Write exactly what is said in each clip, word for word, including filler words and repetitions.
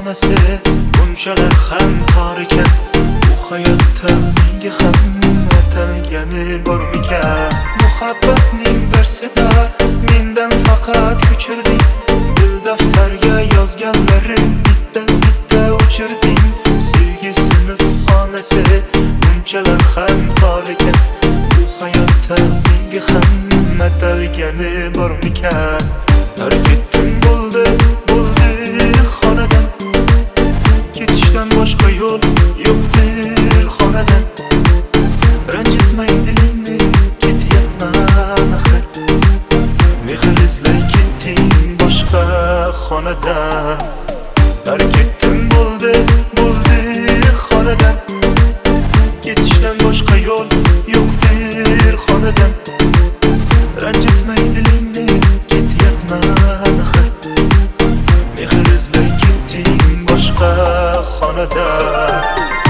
xonasi bunchalar ham tor ekan. Bu hayotda menga ham atalgani bormikan? Muhabbatning darsida mendan faqat ko'chirding, dil daftarga yozganlarim bitta bitta o'chirding. Sevgi sinf xonasi bunchalar ham tor ekan. Bu hayotda menga ham atalgani bormikan? Tark etdim bo'ldi bo'ldi xonadan, ketishdan boshqa yo'l yo'qdir xonadan. Ranjitmay dilingni ketyapman axir, mehr izlay ketding boshqa xonadan. Tark etdim bo'ldi bo'ldi xonadan, ketishdan boshqa yo'l yo'qdir xonadan. Ranjitmay dilingni ketyapman axir, mehr izlay ketding boshqa xonadan.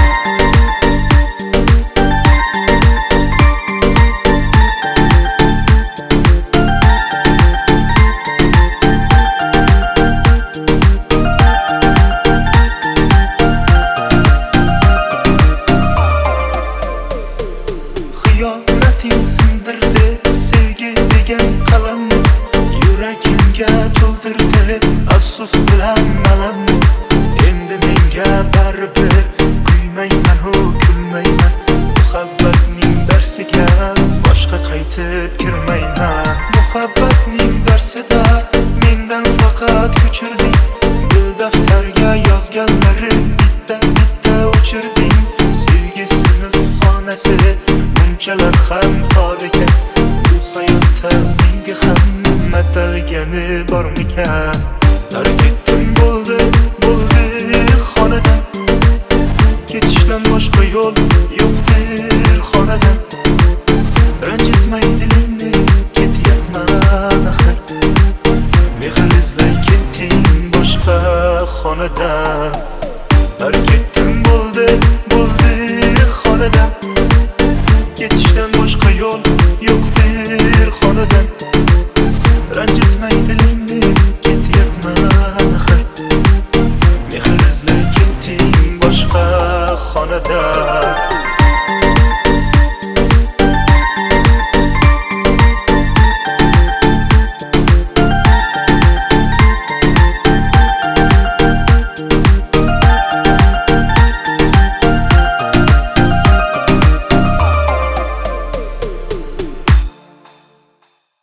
Xiyonating sindirdi sevgi degan qalamni, yuragimga to'ldirdi afsus bilan alamni. Endi menga baribir kuymayman-u kulmayman, muhabbatning darsiga boshqa qaytib kirmayman. Muhabbatning darsida mendan faqat ko'chirding, dil daftarga yozganlarim bitta bitta o'chirding. Sevgi sinf xonasi bunchalar ham tor ekan. Bu hayotda menga ham atalgani bormikan? Tark etdim bo'ldi bo'ldi xonadan, ketishdan boshqa yo'l yo'qdir xonadan. Ranjitmay dilingni ketyapman axir, mehr izlay ketding boshqa xonadan. Tark etdim bo'ldi bo'ldi xonadan, ketishdan boshqa yo'l yo'qdir xonadan. Ranjitmay dilingni ketyapman axir, mehr izlay ketding boshqa xonadan.